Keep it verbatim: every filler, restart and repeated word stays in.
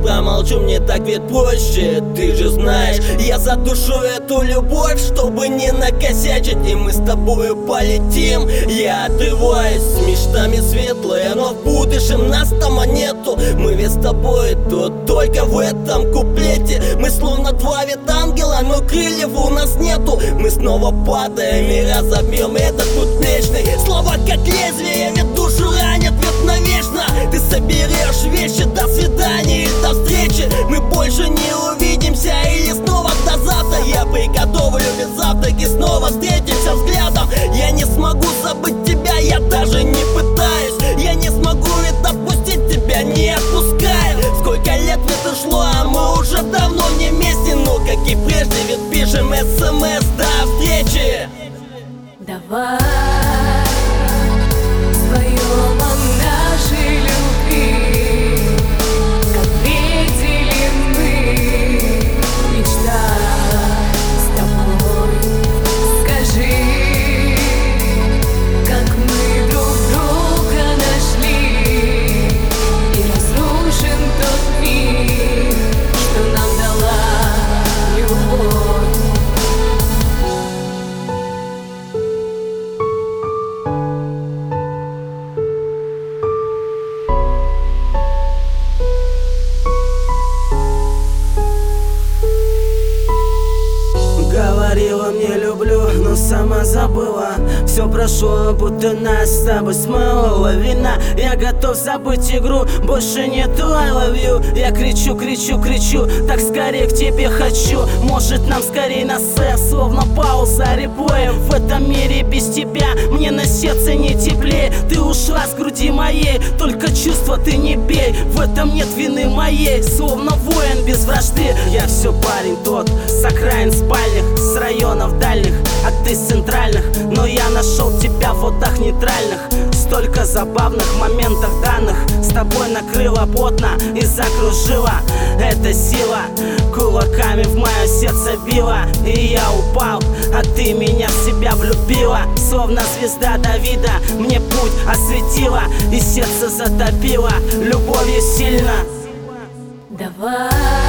промолчу, мне так ведь проще. Ты же знаешь, я задушу эту любовь, чтобы не накосячить. И мы с тобою полетим. Я отрываюсь с мечтами светлые, но в будущем нас там нету. Мы ведь с тобой тут только в этом куплете. Мы словно два ветангела, но крыльев у нас нету. Мы снова падаем и разобьем этот путь млечный. Слова как лезвие, ведь душу ранят ведь навечно. Ты соберешь вещи, до свидания и до встречи. Мы больше не увидимся или снова до завтра. Я приготовлю ведь завтрак и снова встретимся взглядом. Я не смогу забыть тебя, я даже не пытаюсь. Я не смогу ведь отпустить тебя, не отпускаю. Сколько лет ведь ушло, а мы уже давно не вместе. Но как и прежде ведь пишем смс до встречи. Давай споем о нашей любви, как бредили мы, мечта с тобой. Скажи, как мы друг друга нашли, и разрушен тот мир, что нам дала любовь. Говорила мне люблю, но сама забыла. Все прошло, будто нас с тобой смыла лавина. Я готов забыть игру, больше нету I love you. Я кричу, кричу, кричу, так скорее к тебе хочу. Может нам скорее на секс, словно пауза реплея. В этом мире без тебя мне на сердце не теплее. Ты ушла с груди моей, только чувства ты не бей. В этом нет вины моей, словно воин без вражды. Я все парень тот, с окраин спальных, с районов дальних, а ты с центральных. Но я нашел тебя в водах нейтральных. Столько забавных моментов данных. С тобой накрыла плотно и закружила. Эта сила кулаками в мое сердце била. И я упал, а ты меня в себя влюбила. Словно звезда Давида мне путь осветила и сердце затопила любовью сильно. Давай